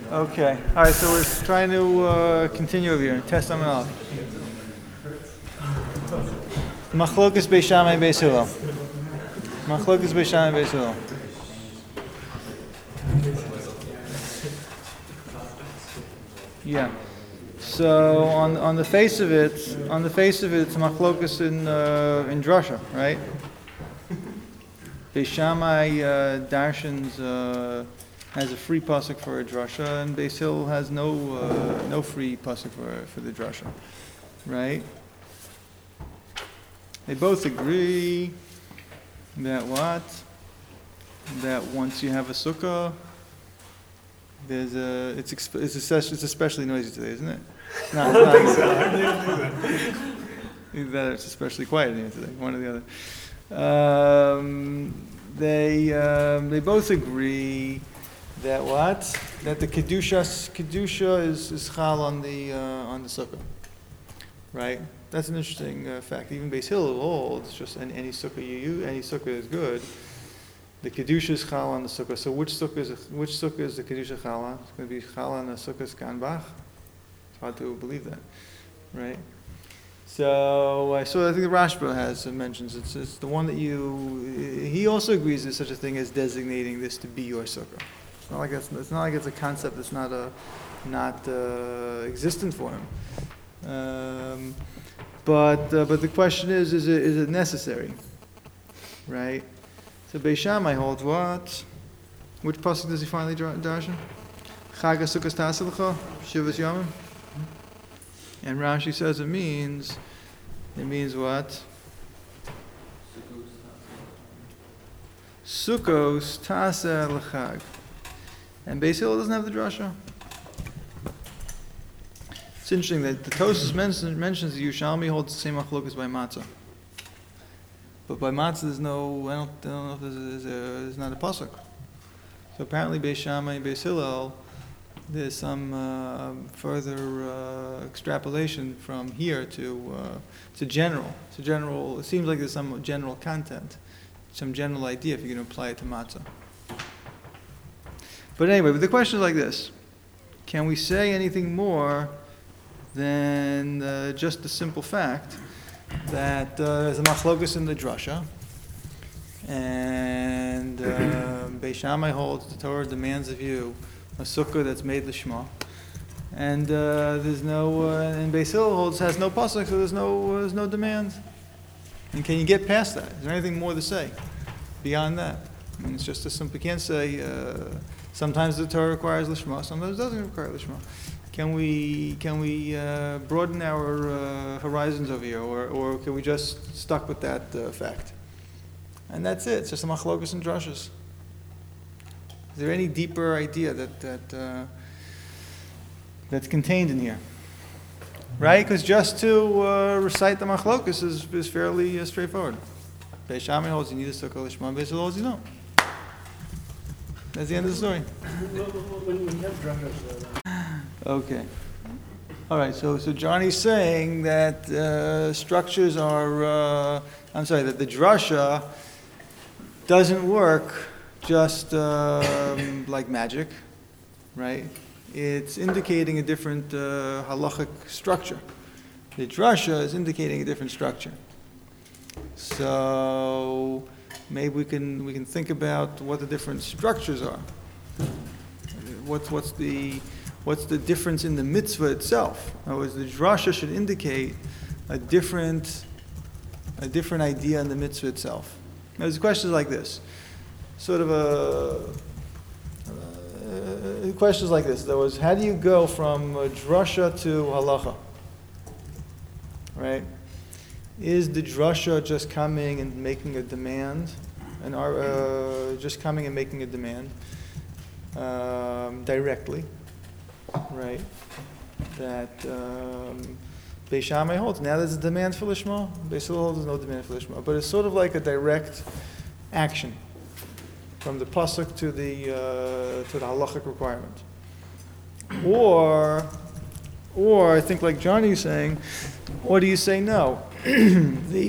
Okay. All right. So we're trying to continue over here. Test them off. Machlokas Beis Shammai Beis Hillel. Machlokas Beis Shammai Beis Hillel. Yeah. So on the face of it, it's machlokas in drasha, right? Beis Shammai darshans has a free pasuk for a drasha, and Beis Hillel has no free pasuk for the drasha, right? They both agree that what? That once you have a sukkah, it's especially noisy today, isn't it? I don't think so. Either that or it's especially quiet in here today, one or the other. They both agree that what? That the kedusha is chal on the sukkah, right? That's an interesting fact. Even Beis Hillel holds just any sukkah you use, any sukkah is good. The kedusha is chal on the sukkah. So which sukkah is the kedusha chal on? It's going to be chal on the sukkah's ganbach. It's hard to believe that, right? So I think the Rashba mentions it's the one that he also agrees there's such a thing as designating this to be your sukkah. It's not like it's a concept that's not existent for him. But the question is it necessary, right? So Beis Shammai holds what? Which pasuk does he finally darshan? Chag HaSukkos Ta'aseh L'cha Shivas Yomim. And Rashi says it means what? Sukkos Ta'aseh L'chag. And Beis Hillel doesn't have the drasha. It's interesting that the Tosfos mentions the Yerushalmi holds the same machlokas by matzah. But by matzah there's no, I don't know if there's not a pasuk. So apparently Beis Shammai and Beis Hillel, there's some further extrapolation from here to general. It seems like there's some general content, some general idea if you're going to apply it to matzah. But anyway, the question is like this. Can we say anything more than just the simple fact that there's a machlokas in the drasha, and Beis Shammai holds the Torah demands of you a sukkah that's made l'shma, and there's no, and Beis Hillel holds has no pasuk, so there's no demand. And can you get past that? Is there anything more to say beyond that? I mean, it's just as simple. You can't say sometimes the Torah requires l'shma, sometimes it doesn't require l'shma. Can we broaden our horizons over here, or can we just stuck with that fact? And that's it. It's just a machlokas and drashas. Is there any deeper idea that's contained in here? Right? Because just to recite the machlokas is fairly straightforward. Beis Shammai holds you need a sukkah l'shma, Beis Hillel holds you don't. That's the end of the story. When we have drashas, Okay. All right. So Johnny's saying that structures are. That the drasha doesn't work just like magic, right? It's indicating a different halachic structure. The drasha is indicating a different structure. So maybe we can think about what the different structures are. What's the difference in the mitzvah itself? In other words, the drasha should indicate a different idea in the mitzvah itself. Now, there's questions like this. Questions like this. There was, how do you go from drasha to halacha? Right? Is the drasha just coming and making a demand, just coming and making a demand directly? Right, that Beis Shammai holds. Now there's a demand for lishma. Beis Hillel holds there's no demand for lishma, but it's sort of like a direct action from the pasuk to the halachic requirement. Or I think like Johnny's saying, or do you say no? the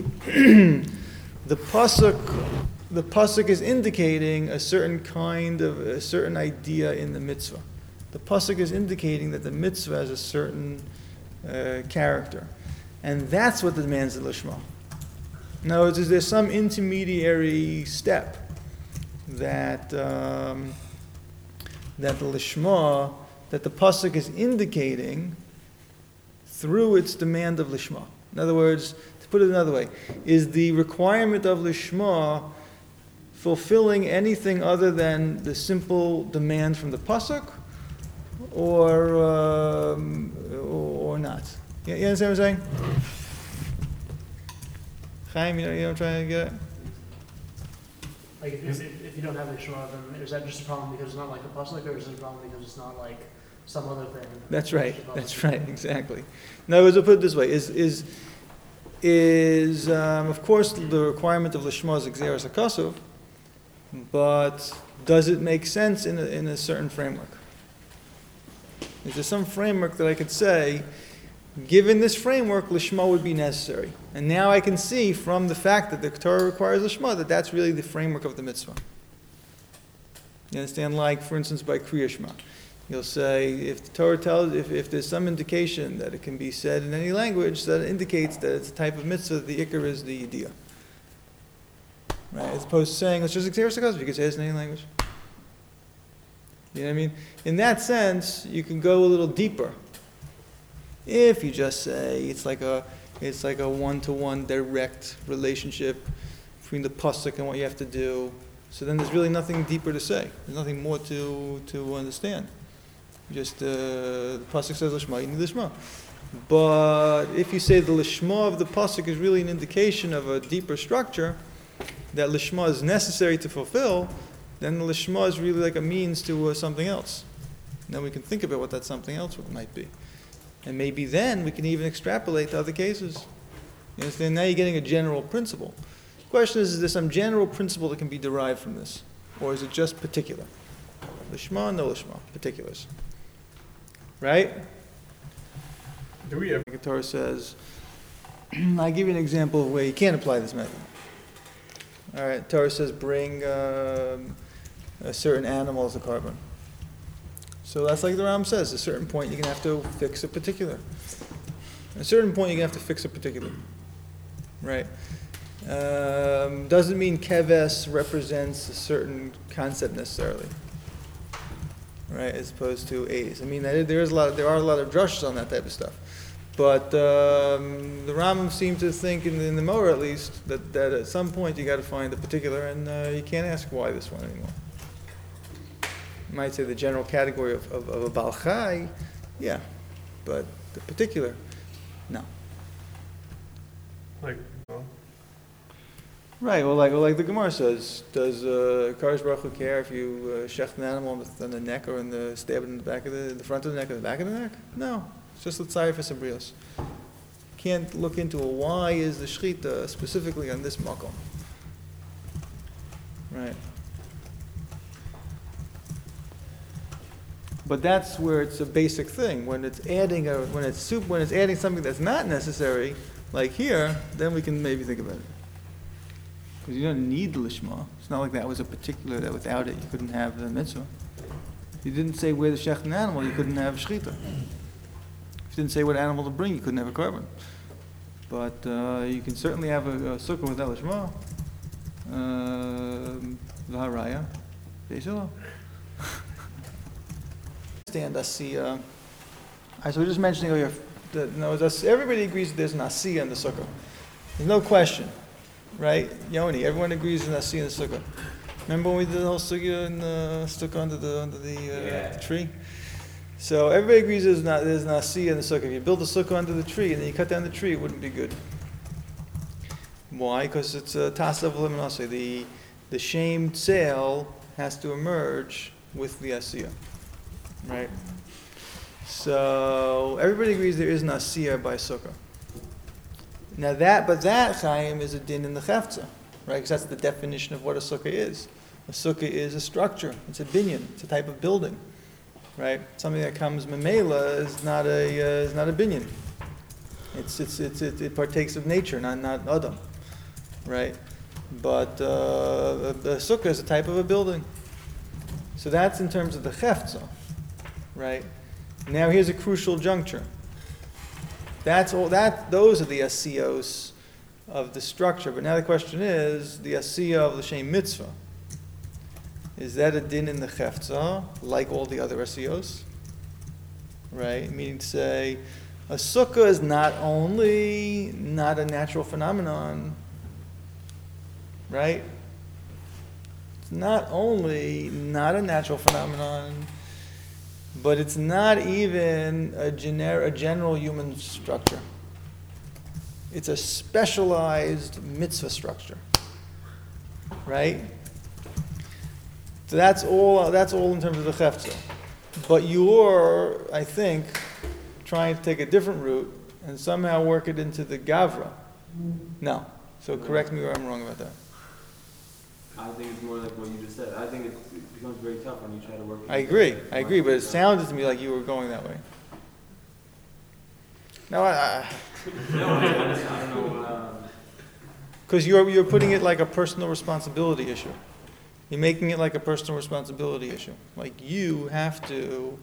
pasuk is indicating a certain idea in the mitzvah. The the pasuk is indicating that the mitzvah has a certain character. And that's what demands the lishma. In other words, there's some intermediary step that that the lishma, that the pasuk is indicating through its demand of lishma. In other words, to put it another way, is the requirement of lishma fulfilling anything other than the simple demand from the pasuk, or not? You understand what I'm saying? Chaim, you know what I'm trying to get at? Like if you don't have the Shema, then is that just a problem because it's not like a pasuk, or is it a problem because it's not like some other thing? That's right. That's right. Exactly. In other words, we'll put it this way: is of course the requirement of lishma is exeris hakasuv, but does it make sense in a certain framework? Is there some framework that I could say, given this framework, lishma would be necessary? And now I can see from the fact that the Torah requires lishma that that's really the framework of the mitzvah. You understand? Like, for instance, by Kriya Shema. You'll say, if the Torah tells, if there's some indication that it can be said in any language, that indicates that it's a type of mitzvah, the ikar is the idea. Right? As opposed to saying, let's just exeris hakasuv, you can say this in any language. You know what I mean? In that sense, you can go a little deeper. If you just say it's like a one-to-one direct relationship between the pasuk and what you have to do, so then there's really nothing deeper to say. There's nothing more to understand. Just the pasuk says lishma, you need lishma. But if you say the lishma of the pasuk is really an indication of a deeper structure that lishma is necessary to fulfill, then the lishma is really like a means to something else. And then we can think about what that something else might be. And maybe then we can even extrapolate to other cases. You understand? Now you're getting a general principle. The question is there some general principle that can be derived from this? Or is it just particular? Lishma, no lishma, particulars. Right? Do we ever? The Torah says, I'll give you an example of where you can't apply this method. All right, Torah says bring a certain animal as a carbon. So that's like the Ram says, at a certain point you're going to have to fix a particular. At a certain point you're going to have to fix a particular. Right? Doesn't mean keves represents a certain concept necessarily. Right? As opposed to A's. I mean, there are a lot of drushes on that type of stuff. But the Rambam seemed to think, in the Morah at least, that at some point you got to find the particular, and you can't ask why this one anymore. You might say the general category of a Baal Chai, yeah, but the particular, no. Like, Right, well, like the Gemara says, does Kadosh Baruch Hu care if you shecht an animal on the neck or stab it in the back of the front of the neck or the back of the neck? No, it's just l'tzayir for sabrios. Can't look into why is the shechita specifically on this makom. Right. But that's where it's a basic thing. When it's adding adding something that's not necessary, like here, then we can maybe think about it. Because you don't need the lishma. It's not like that was a particular that without it you couldn't have the mitzvah. If you didn't say where to shecht an animal, you couldn't have shechita. If you didn't say what animal to bring, you couldn't have a carbon. But you can certainly have a sukkah without lishma. V'haraya, beisilo. Understand asiya. So we're just mentioning earlier that everybody agrees that there's an asiya in the sukkah. There's no question, right? Yoni, everyone agrees there's an asiya in the sukkah. Remember when we did the whole sukkah and stuck under the tree? So everybody agrees there's an asiya in the sukkah. If you build a sukkah under the tree and then you cut down the tree, it wouldn't be good. Why? Because it's a tasav eliminase. The shamed sail has to emerge with the asiya. Right? So everybody agrees there is an asiyah by sukkah. Now that Chaim is a din in the chefza, right? Because that's the definition of what a sukkah is. A sukkah is a structure. It's a binyan. It's a type of building, right? Something that comes memela is not a binyan. It partakes of nature, not adam, right? But a sukkah is a type of a building. So that's in terms of the chefza. right? Now here's a crucial juncture. Those are the SCOs of the structure. But now the question is, the SCO of l'shem mitzvah, is that a din in the Heftzah, like all the other SCOs? Right? Meaning to say, a sukkah is not only not a natural phenomenon, right? It's not only not a natural phenomenon, but it's not even a general human structure. It's a specialized mitzvah structure, right? So that's all in terms of the Heftzah. But you're, I think, trying to take a different route and somehow work it into the Gavra. No. So correct me where I'm wrong about that. I think it's more like what you just said. I think it becomes very tough when you try to work. I agree, but it sounded to me like you were going that way. No, No, I don't know. because you're putting it like a personal responsibility issue. You're making it like a personal responsibility issue. Like you have to,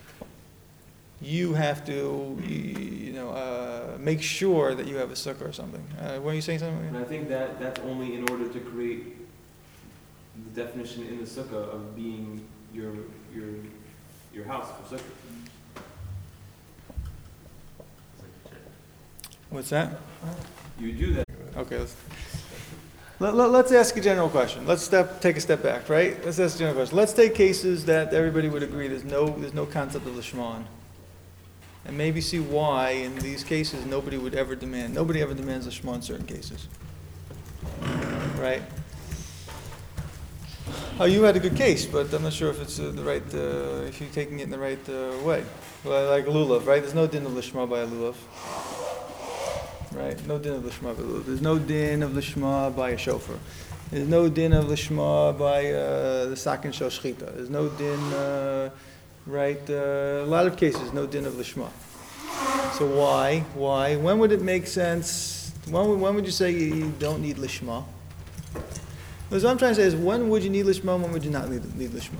make sure that you have a sukkah or something. Were you saying something? And I think that that's only in order to create the definition in the sukkah of being your house for sukkah. What's that? You do that. Okay, let's ask a general question. Let's take a step back, right? Let's ask a general question. Let's take cases that everybody would agree there's no concept of lishman, and maybe see why in these cases nobody ever demands lishman in certain cases, right? Oh, you had a good case, but I'm not sure if it's the right, if you're taking it in the right way. Well, like a lulav, right? There's no din of lishma by a lulav. Right? No din of lishma by a lulav. There's no din of lishma by a shofar. There's no din of lishma by the sakin shel shchita. There's no din, right? A lot of cases, no din of lishma. So why? When would it make sense? When would you say you don't need lishma? What I'm trying to say is, when would you need lishma and when would you not need lishma?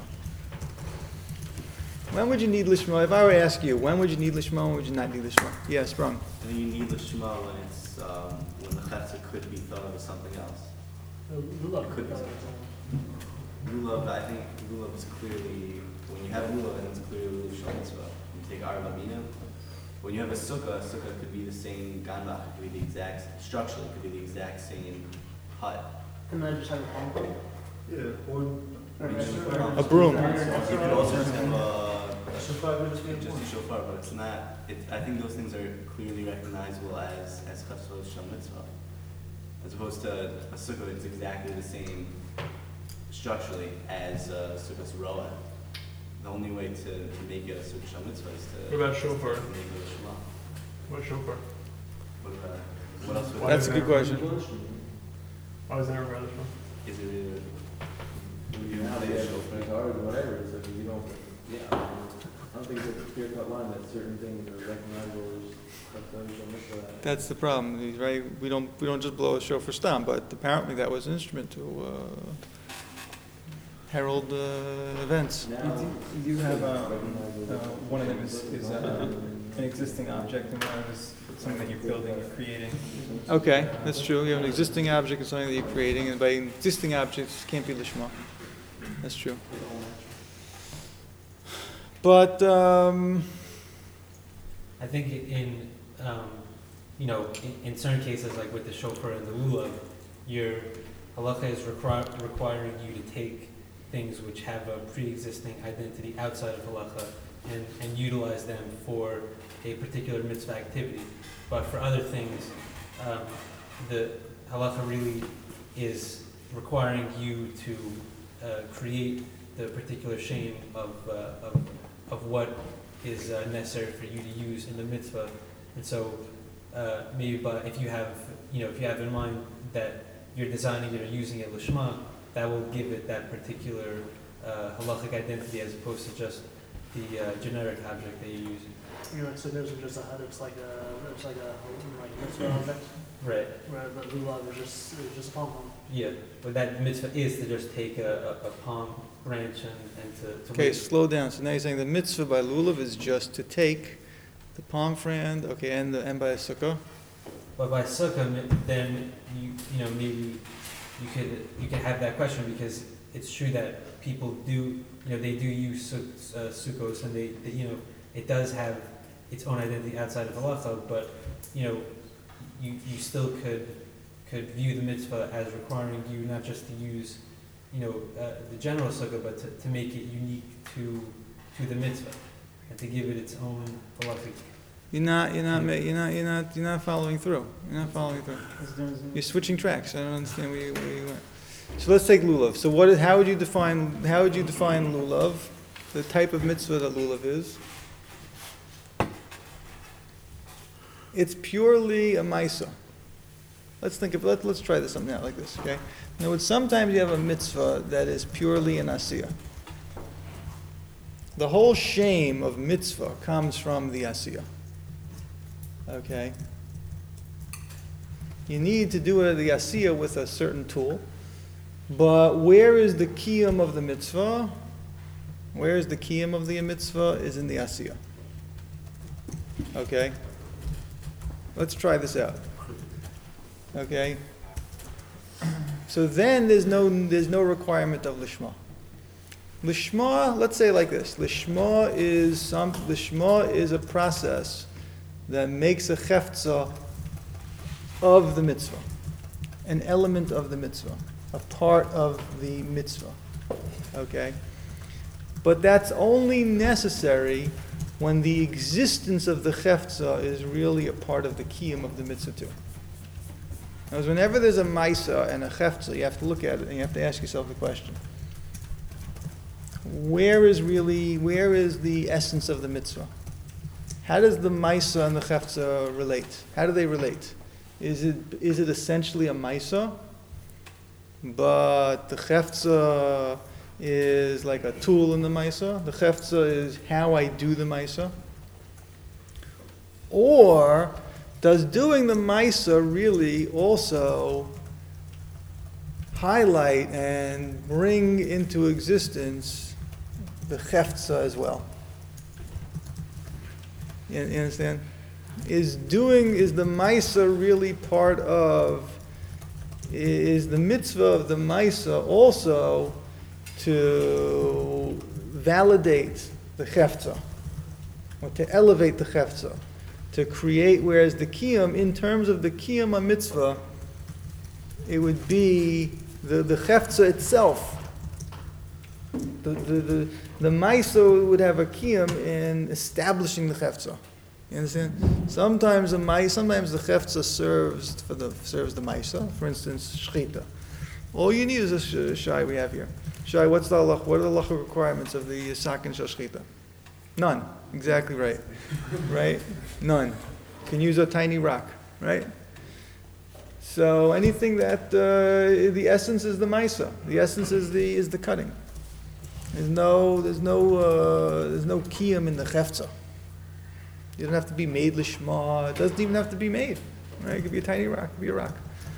When would you need lishma? If I were to ask you, when would you need lishma and when would you not need lishma? Yeah, sprung. I think you need the shema when it's when the chetza could be thought of as something else. Lulav Could be lulav. I think lulav is clearly when you have lulav, then it's clearly lulav shel mitzvah. You take arba mina. When you have a sukkah could be the same ganbach. It could be the exact structurally. It could be the exact same hut. And then just have a palm tree. A broom. You could also just have just a shofar, but it's not. I think those things are clearly recognizable as chassidut shel mitzvah, as opposed to a sukkah that's exactly the same structurally as sukkah's roa. The only way to make it a sukkah shel mitzvah is to. What about shofar? to make it a shema. What shofar? What else? Would That's a good question. Why was there a radish one? Is it? You know how they have guitars or whatever, so you don't. Yeah. I don't think it's a clear-cut line that certain things are recognizable as. That's the problem, right? We don't just blow a shofar stam, but apparently that was an instrument to herald events. You do have one of them is an existing object, and one is something that you're building or creating. Okay, that's true. You have an existing object and something that you're creating, and by existing objects can't be lishma. That's true. But I think in certain cases, like with the shofar and the lulav, your halacha is requiring you to take things which have a pre-existing identity outside of halacha and utilize them for a particular mitzvah activity. But for other things, the halacha really is requiring you to create the particular shame of what is necessary for you to use in the mitzvah. And so maybe if you have in mind that you're designing it or using it lishma, that will give it that particular halachic identity as opposed to just the generic object that you're using. So those are just a hut. It's like a mitzvah object. Right. Where the lulav is just a palm. Yeah, but that mitzvah is to just take a palm branch and to Okay, wave. slow down. So now you're saying the mitzvah by lulav is just to take the palm frond, okay, and by a sukkah. But by sukkah, then you know maybe you could have that question because it's true that people do they do use sukkos and they it does have its own identity outside of halacha, but you still could view the mitzvah as requiring you not just to use the general sukkah, but to make it unique to the mitzvah and to give it its own halachic. You're not following through. You're not following through. You're switching tracks. I don't understand where you went. So let's take lulav. So how would you define lulav? The type of mitzvah that lulav is. It's purely a maisa. Let's try this something out like this, okay? Now, sometimes you have a mitzvah that is purely an asiyah. The whole shame of mitzvah comes from the asiyah. Okay? You need to do the asiyah with a certain tool, but where is the kiyum of the mitzvah? Where is the kiyum of the mitzvah? Is in the asiyah. Okay? Let's try this out. Okay? So then there's no requirement of lishma. Lishma, let's say like this. Lishma is a process that makes a chefza of the mitzvah, an element of the mitzvah, a part of the mitzvah. Okay? But that's only necessary when the existence of the chefza is really a part of the kiyum of the mitzvah too. Because whenever there's a maisa and a chefza, you have to look at it and you have to ask yourself the question: where is the essence of the mitzvah? How does the maisa and the chefza relate? How do they relate? Is it essentially a maisa, but the chefza is like a tool in the maisa? The chefza is how I do the maisa? Or does doing the maisa really also highlight and bring into existence the chefza as well? You understand? Is the maisa really part of, is the mitzvah of the maisa also to validate the chefza, or to elevate the chefza, to create, whereas the kiyum, in terms of the kiyum mitzvah, it would be the chefza itself. The maisa would have a kiyum in establishing the chefza. You understand? Sometimes the chefza serves the maisa. For instance, shchita. All you need is a shai we have here. Shai, what are the halacha requirements of the sakin shashchita? None. Exactly right. Right? None. Can use a tiny rock. Right? So anything that the essence is the maisa. The essence is the cutting. There's no kiyum in the chefza. You don't have to be made lishma. It doesn't even have to be made. Right? It could be a tiny rock. It could be a rock.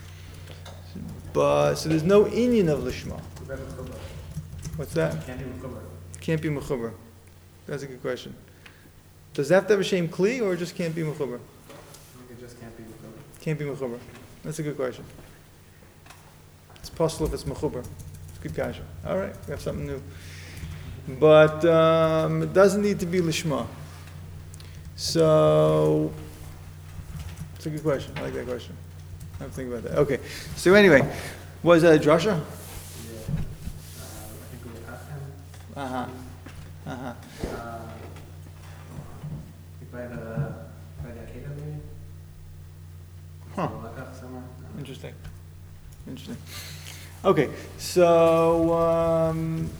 But so there's no inyan of lishma. What's that? Can't be mechuber. That's a good question. Does it have to have a shem kli or just can't be mechuber? It just can't be mechuber. Can't be mechuber. That's a good question. It's possible if it's mechuber. It's good kasha. All right, we have something new. But it doesn't need to be lishma. So it's a good question. I like that question. I have to think about that. Okay. So anyway, was that a drasha? Yeah. I think we would have him. Uh-huh. Uh-huh. By the Akeda maybe? Huh. Somewhere. Interesting. Okay, so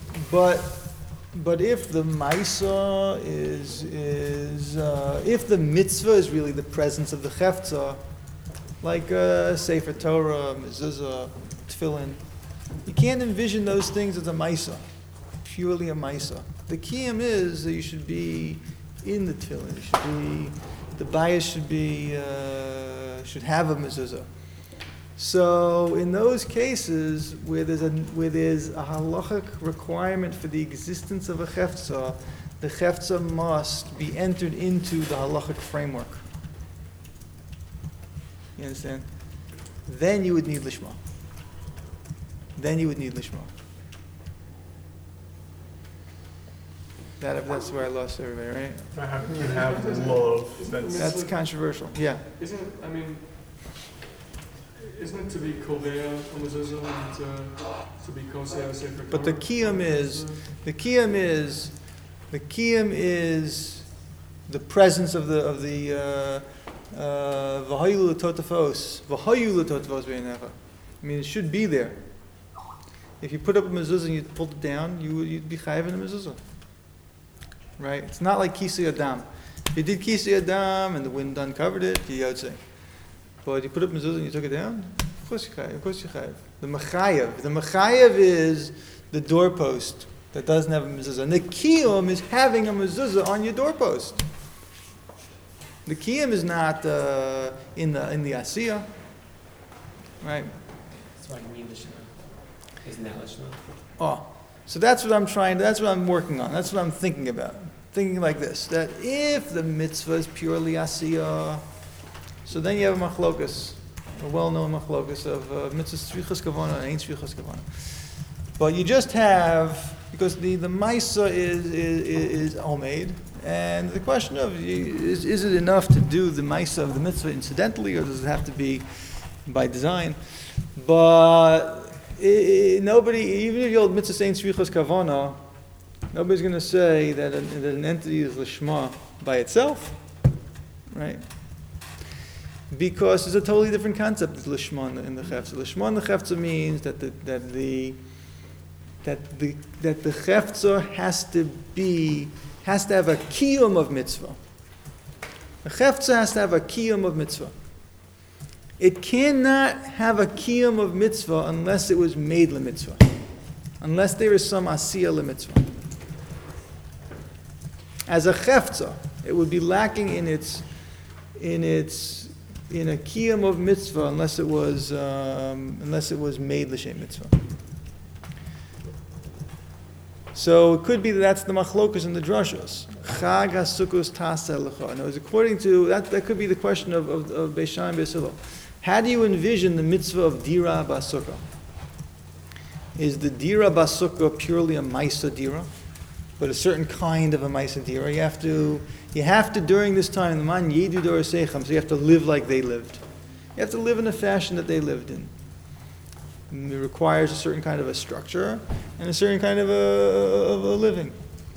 but if the maisa is if the mitzvah is really the presence of the chefza, like Sefer Torah, mezuzah, tefillin, you can't envision those things as a maisa, purely a maisa. The kiyum is that you should be in the tefillin. The bias should have a mezuzah. So in those cases where there's a halachic requirement for the existence of a chefza, the chefza must be entered into the halachic framework. You understand? Then you would need lishma. That's where I lost everybody, right? Now, how can you have the lulav That's controversial. Yeah. Isn't it to be kovea on the zuzah and to be kosei sefer But the kiyum is the presence of the v'hayu l'totafos b'einecha. I mean, it should be there. If you put up a mezuzah and you pulled it down, you'd be chayiv in a mezuzah. Right? It's not like kisei adam. If you did kisei adam and the wind uncovered it, you yotzei. But you put up mezuzah and you took it down, of course you're chayiv. The mechayev is the doorpost that doesn't have a mezuzah. And the kiyum is having a mezuzah on your doorpost. The kiyum is not in the asiyah, right? That's why you need Lishma. Isn't that Lishma? Oh, so that's what I'm working on. That's what I'm thinking about. Thinking like this, that if the mitzvah is purely asiyah, so then you have a machlokas, a well-known machlokas of mitzvah tzvichas kavana and ain't tzvichas kavana. But you just have, because the maisa is omeid, and the question of is it enough to do the maisa of the mitzvah incidentally, or does it have to be by design? But nobody, even if you hold mitzvah saying tzvichas kavana, nobody's going to say that an entity is lishma by itself, right? Because it's a totally different concept of lishma in the chefza. Lishma in the chefza means that the chefza has to have a kiyum of mitzvah. The chefza has to have a kiyum of mitzvah. It cannot have a kiyum of mitzvah unless it was made le mitzvah, unless there is some asiyah le mitzvah. As a chefza, it would be lacking in a kiyum of mitzvah unless it was made l'shem mitzvah. So it could be that's the machlokas and the drashos. Chag hasukos taseh lecha. And it was according to that could be the question of Beis Shammai and Beis Hillel. How do you envision the mitzvah of dira basukah? Is the dira basukah purely a maisa dira, but a certain kind of a maisa dira? You have to during this time the man yedu dor seicham, so you have to live like they lived. You have to live in the fashion that they lived in. And it requires a certain kind of a structure and a certain kind of a living.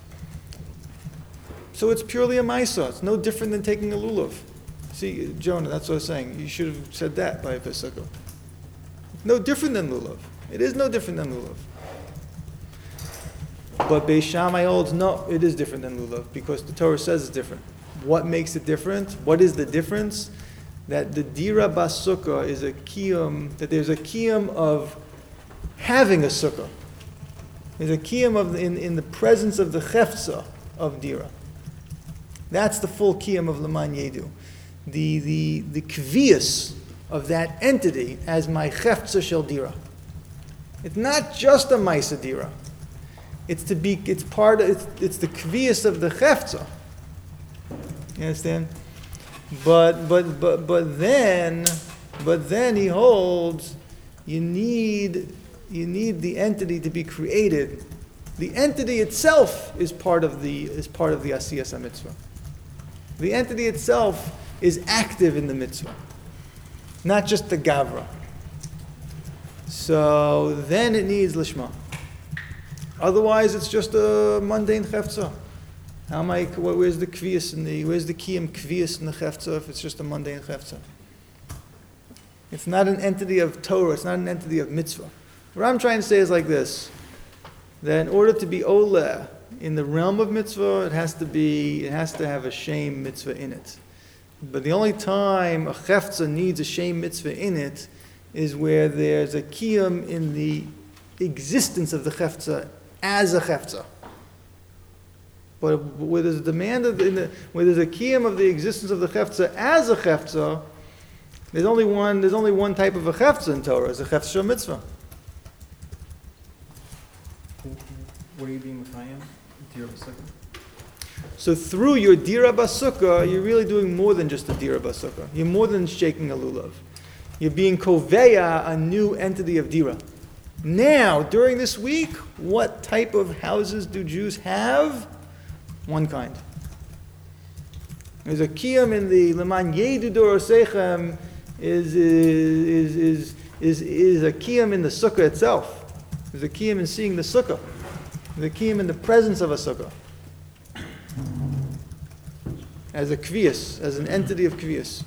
So it's purely a maisa. It's no different than taking a lulav. See, Jonah, that's what I was saying. You should have said that by Pesach. No different than lulav. It is no different than lulav. But Beis Shammai holds, no, it is different than lulav because the Torah says it's different. What makes it different? What is the difference? That the dira basukah is a kiyum, that there's a kiyum of having a sukkah. There's a kiyum of in the presence of the chefza of dira. That's the full kiyum of Leman Yedu. The kvius of that entity as my chefza shel dira. It's not just a maisa dira. It's the kvius of the chefza. You understand? But then he holds you need the entity to be created. The entity itself is part of the asiyas mitzvah. The entity itself is active in the mitzvah, not just the gavra. So then it needs lishma. Otherwise, it's just a mundane chefza. Where's the kvius where's the kiyum kvius in the chefza if it's just a mundane chefza? It's not an entity of Torah, it's not an entity of mitzvah. What I'm trying to say is like this, that in order to be oleh in the realm of mitzvah, it has to have a shem mitzvah in it. But the only time a chefza needs a shem mitzvah in it is where there's a kiyum in the existence of the chefza as a chefza. But where there's a demand where there's a kiyum of the existence of the chefza as a chefza, There's only one type of a chefza in Torah, it's a chefza mitzvah. What are you being Mechayim? Dira B'Sukkah? So through your dira basukah, you're really doing more than just a dira basukah. You're more than shaking a lulav. You're being koveya, a new entity of dira. Now, during this week, what type of houses do Jews have? One kind. There's a kiyam in the Leman Yedu Dorosechem is a kiyam in the sukkah itself. There's a kiyam in seeing the sukkah. There's a kiyam in the presence of a sukkah. As a kviyas, as an entity of kviyas.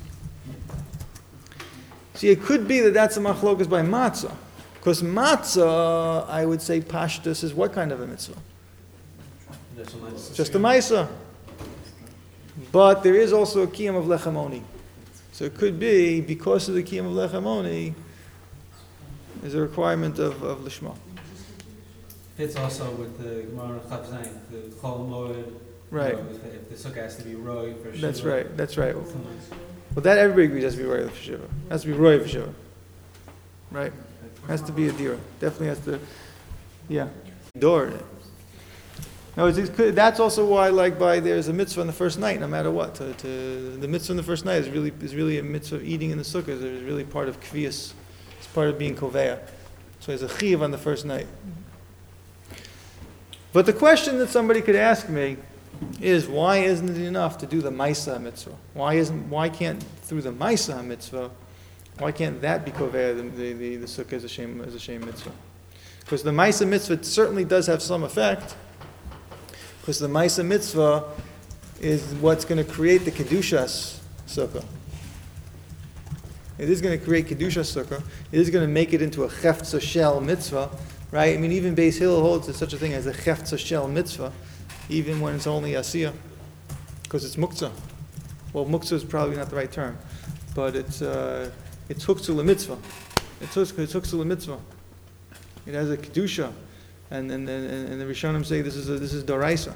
See, it could be that that's a machlokas by matzah. Because matzah, I would say pashtus is what kind of a mitzvah? Just a maisa. But there is also a kiyam of lechamoni. So it could be, because of the kiyam of lechamoni, there's a requirement of lishma. Fits also with the Gemara Chav Zayin, the Chol Moed. Right. If the sukkah has to be roy for Shiva. That's right, that's right. Well, that everybody agrees has to be roy for Shiva. Has to be roy for Shiva. Right? Has to be a dira. Definitely has to, yeah. Door in it. No, that's also why, there's a mitzvah on the first night, no matter what. The mitzvah on the first night is really a mitzvah of eating in the sukkah. It's really part of kviyas. It's part of being koveya. So there's a chiyuv on the first night. But the question that somebody could ask me is, why isn't it enough to do the Maisa mitzvah? Why can't, through the Maisa mitzvah, why can't that be koveya, the sukkah as a shem mitzvah? Because the Maisa mitzvah certainly does have some effect, because the Maisa mitzvah is what's going to create the Kedushas sukkah. It is going to create Kedushas sukkah. It is going to make it into a Chefza shel mitzvah, right? I mean, even Beis Hillel holds there's such a thing as a Chefza shel mitzvah, even when it's only Asiyah, because it's Muktzah. Well, Muktzah is probably not the right term, but it's Huktzah mitzvah. It's Huktzah mitzvah. It has a Kedusha. And the Rishonim say this is Doraisa.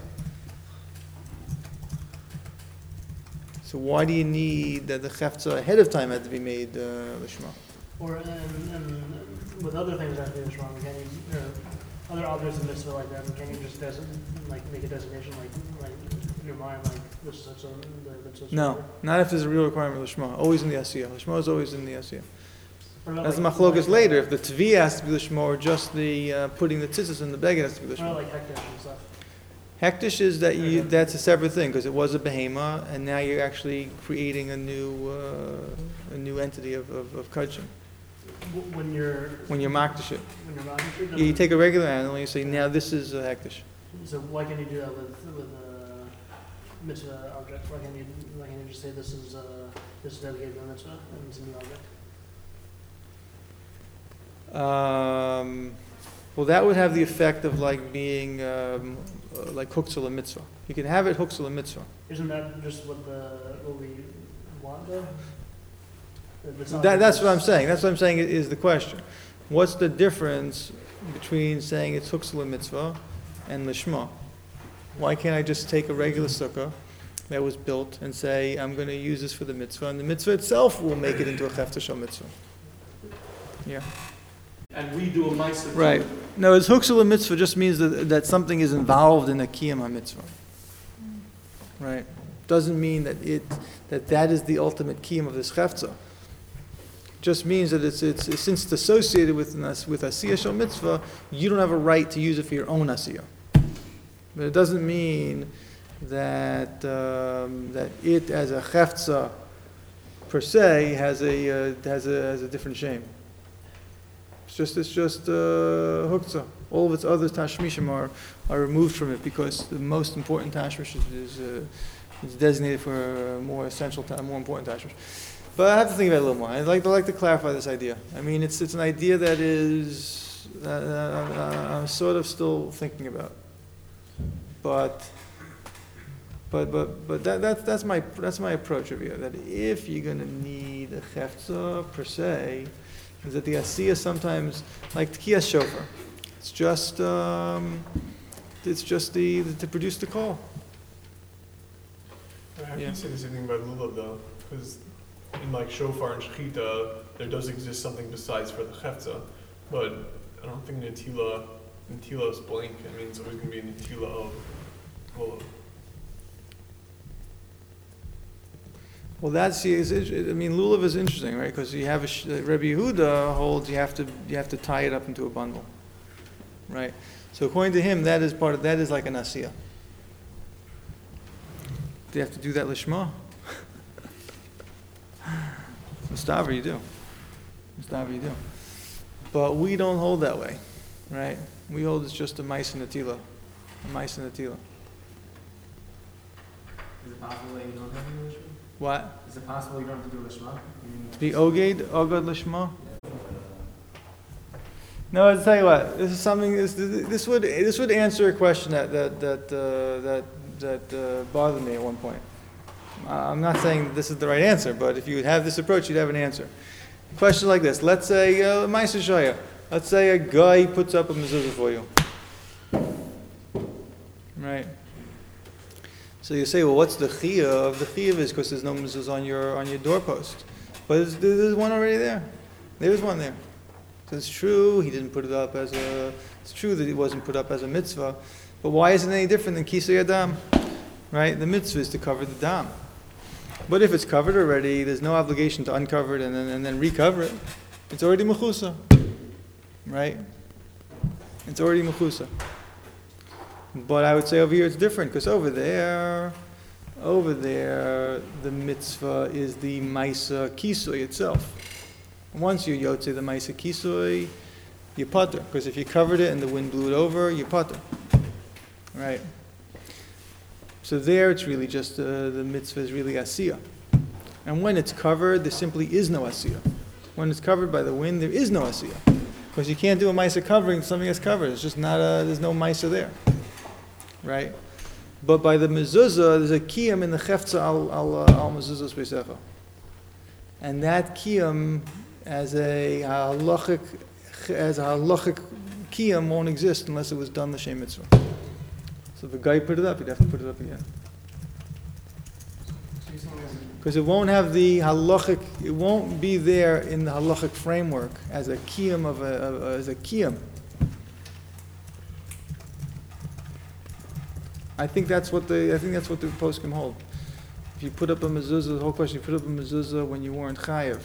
So why do you need that the Chefza ahead of time had to be made Lishma? Or, and with other things that is wrong, can you, or other objects of mitzvah like that, can you just make a designation like in your mind, like this is such the mitzvah? No, not if there's a real requirement of Lishma. Always in the Asiyah. Lishma is always in the Asiyah. That's the machlokas later. If the tvi has to be lishma, or just the putting the tzitzis in the beged has to be lishma. Or like hektish and stuff. Hektish is that's a separate thing, because it was a behema, and now you're actually creating a new entity of kachim. When you're makdish it. When you're makdish it. You take a regular animal and you say, now this is a hektish. So why can't you do that with a mitzvah object? Why can't you just say this is dedicated to a mitzvah and it's a new object? Well, that would have the effect of being like Huktzah mitzvah. You can have it Huktzah mitzvah. Isn't that just what we want though? That's what I'm saying. That's what I'm saying is the question. What's the difference between saying it's Huktzah mitzvah and Lishma? Why can't I just take a regular sukkah that was built and say, I'm going to use this for the mitzvah, and the mitzvah itself will make it into a Chefza shel mitzvah? Yeah. And we do a Maisa. Right. No, it's Huktzah mitzvah just means that something is involved in a kiyam mitzvah. Right. Doesn't mean that that is the ultimate kiyam of this chefza. Just means that it's since it's associated with asiyah shel mitzvah, you don't have a right to use it for your own asiyah. But it doesn't mean that that it as a chefza per se has a different shame. It's just huktzah. All of its other tashmishim are removed from it, because the most important tashmish is designated for a more essential, more important tashmish. But I have to think about it a little more. I'd like to clarify this idea. I mean, it's an idea that I'm sort of still thinking about. But that's my approach of it. That if you're going to need a chefza per se, is that the asiyah sometimes, like Tkiyas shofar, it's just to produce the call. I have to say the same thing about lulav though, because in like shofar and shechita, there does exist something besides for the chefza, but I don't think netila is blank. It means it's always going to be a netila of lulav. Well, that's, I mean, lulav is interesting, right? Because you have Rebbe Yehuda holds you have to tie it up into a bundle, right? So according to him, that is like an asiyah. Do you have to do that lishma? Mustafa, you do. Mustafa, you do. But we don't hold that way, right? We hold it's just a mais and natila. A mais and natila. Is it possible that you don't have to do lishma? What? Is it possible you don't have to do lishma? Be oged lishma? No, I'll tell you what. This is something. This would answer a question that bothered me at one point. I'm not saying this is the right answer, but if you would have this approach, you'd have an answer. Question like this: let's say Ma'aser Shaya. Let's say a guy puts up a mezuzah for you, right? So you say, well, what's the chiyuv? The chiyuv is because there's no mezuzah on your doorpost, but there's one already there. There's one there. So it's true he didn't put it up as a. It's true that it wasn't put up as a mitzvah, but why is it any different than kisei adam? Right? The mitzvah is to cover the dam. But if it's covered already, there's no obligation to uncover it and then recover it. It's already mechusa, right? It's already mechusa. But I would say over here it's different because over there, the mitzvah is the maisa kisui itself. Once you yotze the maisa kisui, you putter. Because if you covered it and the wind blew it over, you putter. Right? So there it's really just, the mitzvah is really asiyah. And when it's covered, there simply is no asiyah. When it's covered by the wind, there is no asiyah. Because you can't do a maisa covering something that's covered. It's just not there's no maisa there. Right? But by the mezuzah, there's a kiyam in the chefza al mezuzah speisecha. And that kiyam as a halachic kiyam won't exist unless it was done l'shem mitzvah. So if a guy put it up, he'd have to put it up again. Because it won't have the halachic, it won't be there in the halachic framework as a kiyam as a kiyam. I think that's what the poskim hold. If you put up a mezuzah, the whole question, you put up a mezuzah when you weren't chayev.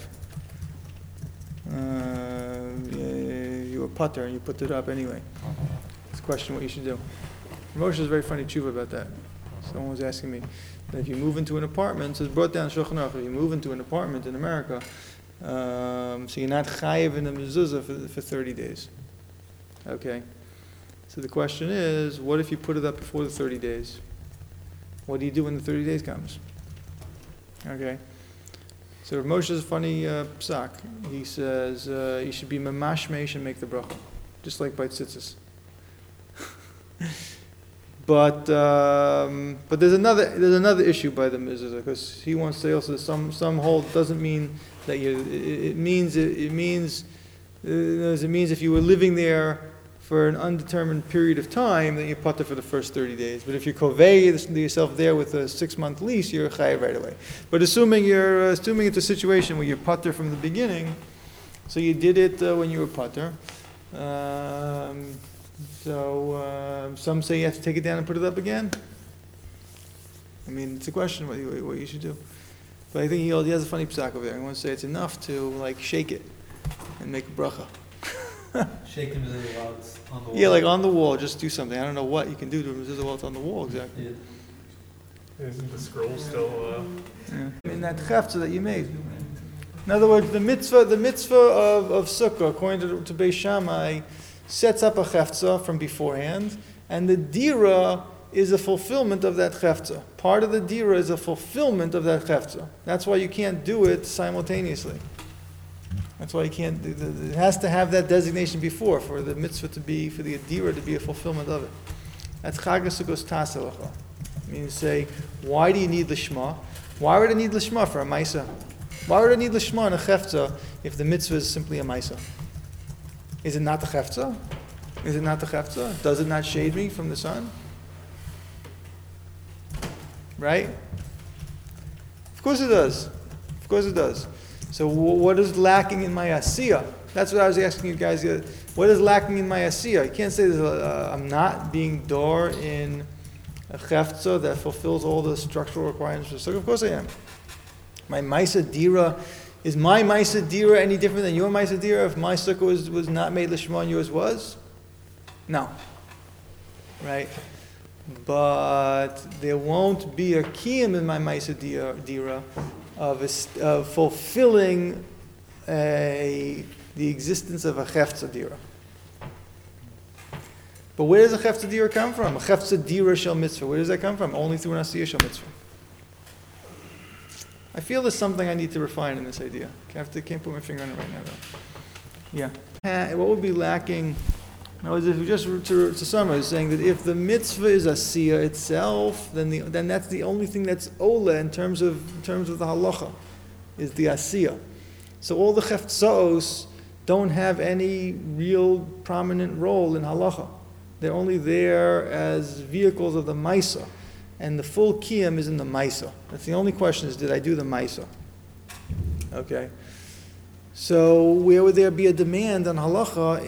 You were putter and you put it up anyway. It's a question what you should do. Moshe is very funny tshuva about that. Someone was asking me that if you move into an apartment, so it's brought down Shulchan Aruch, if you move into an apartment in America, so you're not chayev in the mezuzah for 30 days. Okay? So the question is, what if you put it up before the 30 days? What do you do when the 30 days comes? Okay? So Rav Moshe is a funny psak. He says you should be mamashmesh and make the bracha, just like by tzitzis. But there's another issue by the mezuzah because he wants to say also some hold doesn't mean that it means if you were living there for an undetermined period of time, then you putter for the first 30 days. But if you kovei yourself there with a 6-month lease, you're chayav right away. But assuming it's a situation where you putter from the beginning, so you did it when you were putter. Some say you have to take it down and put it up again. I mean, it's a question what you should do. But I think he has a funny psak over there. He wants to say it's enough to like shake it and make a bracha. Shake the mezuzah while it's on the wall. Yeah, like on the wall, just do something. I don't know what you can do to a mezuzah while it's on the wall exactly. Yeah. Isn't the scroll still? In that chefza that you made. In other words, the mitzvah of sukkah, according to Beis Shammai, sets up a chefza from beforehand, and the dira is a fulfillment of that chefza. Part of the dira is a fulfillment of that chefza. That's why you can't do it simultaneously. That's why you can't do it has to have that designation before for the mitzvah to be, for the dira to be a fulfillment of it. That's chag sukkos taselacha. I mean, you say, why do you need the shema? Why would I need the shema for a maisa? Why would I need the shema in a chefza if the mitzvah is simply a maisa? Is it not the chefza? Is it not the chefza? Does it not shade me from the sun? Right? Of course it does. Of course it does. So what is lacking in my asiya? That's what I was asking you guys. What is lacking in my asiya? You can't say I'm not being door in a chefza that fulfills all the structural requirements for sukkah. Of course I am. My maisa dira, is my maisa dira any different than your maisa dira if my sukkah was not made lishma and yours was? No. Right? But there won't be a kiyum in my maisa dira of fulfilling the existence of a chefza dira. But where does a chefza dira come from? A chefza dira shel mitzvah. Where does that come from? Only through an asiyah shel mitzvah. I feel there's something I need to refine in this idea. Can't put my finger on it right now, though. Yeah. What would be lacking? Now, if we just to summarize, saying that if the mitzvah is asiyah itself, then that's the only thing that's ola in terms of the halacha, is the asiyah. So all the cheftzos don't have any real prominent role in halacha. They're only there as vehicles of the maisa. And the full kiyum is in the maisa. That's the only question is, did I do the maisa? Okay. So where would there be a demand on halacha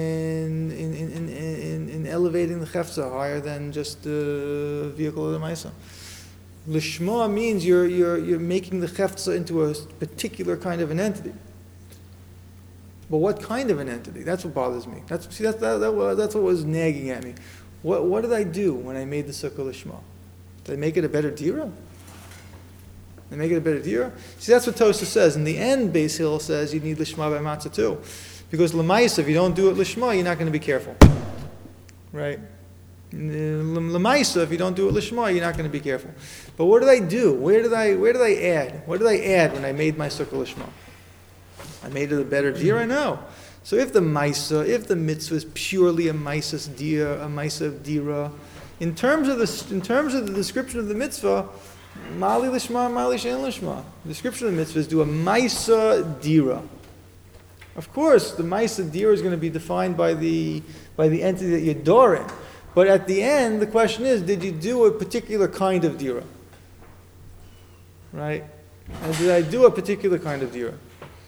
in elevating the chefza higher than just the vehicle of the maisa? Lishma means you're making the chefza into a particular kind of an entity. But what kind of an entity? That's what bothers me. That's what was nagging at me. What did I do when I made the sukkah lishma? Did I make it a better dira? Did I make it a better dira? See, that's what Tosa says. In the end, Beis Hill says you need lishma by matzah too. Because l'maisa, if you don't do it lishma, you're not going to be careful. Right? L'maisa, if you don't do it lishma, you're not going to be careful. But what did I do? Where did I add? What did I add when I made my sukkah lishma? I made it a better dira? No. So if the mitzvah is purely a maisa dira, in terms of the description of the mitzvah, mali lishma, mali shein lishma. The description of the mitzvah is do a maisa dira. Of course, the maisa dira is going to be defined by the entity that you're doring. But at the end, the question is, did you do a particular kind of dira? Right? And did I do a particular kind of dira?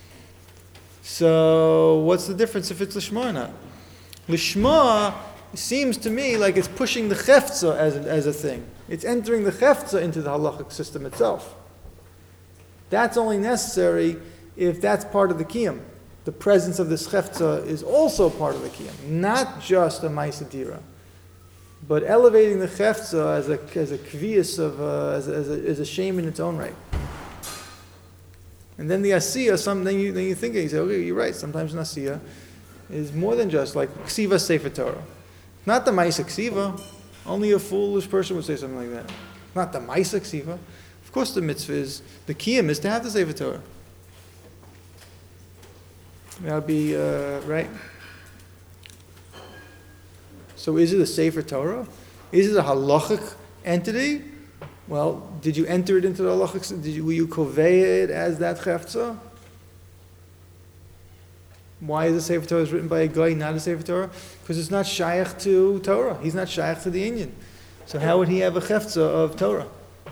So, what's the difference if it's lishma or not? Lishma seems to me like it's pushing the chefza as a thing. It's entering the chefza into the halachic system itself. That's only necessary if that's part of the kiyum. The presence of this chefza is also part of the kiyum, not just a maisa dira, but elevating the chefza as a kviyas as a shame in its own right. And then the asiyah, then you think, you say, okay, you're right. Sometimes an asiyah is more than just like ksiva sefer Torah. Not the maisa ksiva. Only a foolish person would say something like that. Not the maisa ksiva. Of course, the mitzvah is the kiyum is to have the sefer Torah. That would be right. So, is it a sefer Torah? Is it a halachic entity? Well, did you enter it into the halachic? Will you convey it as that chefza? Why is the Sefer Torah written by a guy, not a Sefer Torah? Because it's not shaykh to Torah. He's not shaykh to the Inyan. So how would he have a chefza of Torah?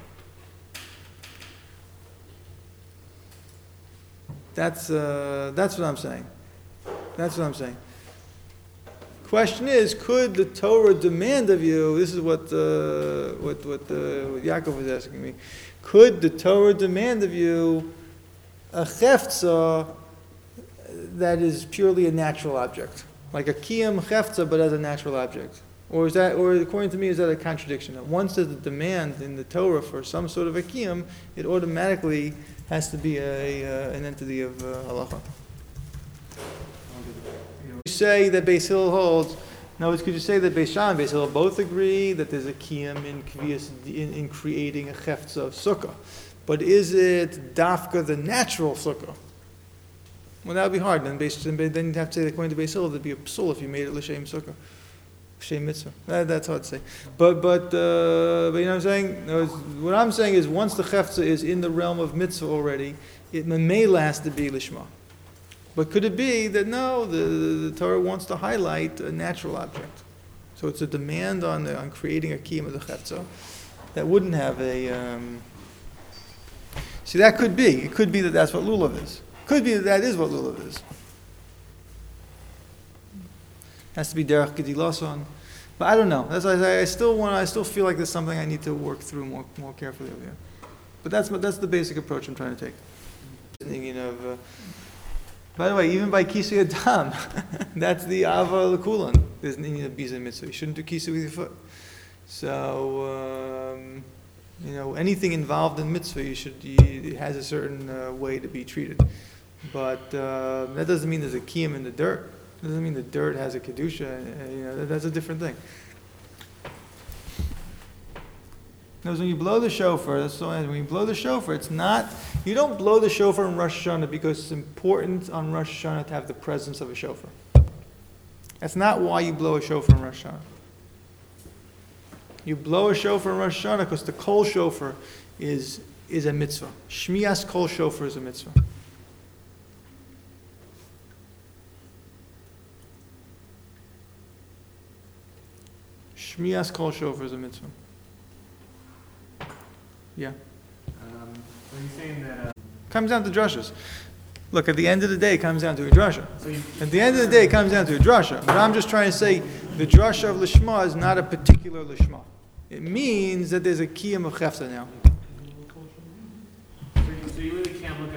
That's what I'm saying. That's what I'm saying. Question is, could the Torah demand of you? This is what Yaakov was asking me. Could the Torah demand of you a chefza that is purely a natural object, like a kiyum chefza, but as a natural object? Or according to me, is that a contradiction? That once there's a demand in the Torah for some sort of a kiyum, it automatically has to be an entity of halacha. You say that Beis Hill holds. No, could you say that Beis Shammai and Beis Hill both agree that there's a kiyum in creating a chefza of sukkah, but is it dafka the natural sukkah? Well, that would be hard. Then you'd have to say, according to Beis Hill, there'd be a psul if you made it l'shem sukkah, l'shem mitzvah. That's hard to say. But you know what I'm saying? No, what I'm saying is, once the chefza is in the realm of mitzvah already, it memela has to be lishma. But could it be that no, the Torah wants to highlight a natural object? So it's a demand on creating a kiyum of the chefza that wouldn't have a. See, that could be. It could be that that's what lulav is. Could be that that is what lulav is. Has to be derech gedilason. But I don't know. That's why I still feel like there's something I need to work through more carefully over here. But that's the basic approach I'm trying to take. Thinking of, by the way, even by kisu adam, that's the ava lekulan. There's an inyan of biza mitzvah. You shouldn't do kisu with your foot. So, anything involved in mitzvah, it has a certain way to be treated. But that doesn't mean there's a kiyum in the dirt. It doesn't mean the dirt has a kedusha. That's a different thing. Because when you blow the shofar, when you blow the shofar, it's not, you don't blow the shofar in Rosh Hashanah because it's important on Rosh Hashanah to have the presence of a shofar. That's not why you blow a shofar in Rosh Hashanah. You blow a shofar in Rosh Hashanah because the kol shofar is a mitzvah. Shmiyas kol shofar is a mitzvah. Shmiyas kol shofar is a mitzvah. Yeah. Are you saying that, Comes down to drashas. Look, at the end of the day, it comes down to a drasha. At the end of the day, it comes down to a drasha. But I'm just trying to say, the drasha of lishma is not a particular lishma. It means that there's a kiyum of chefza now. so you really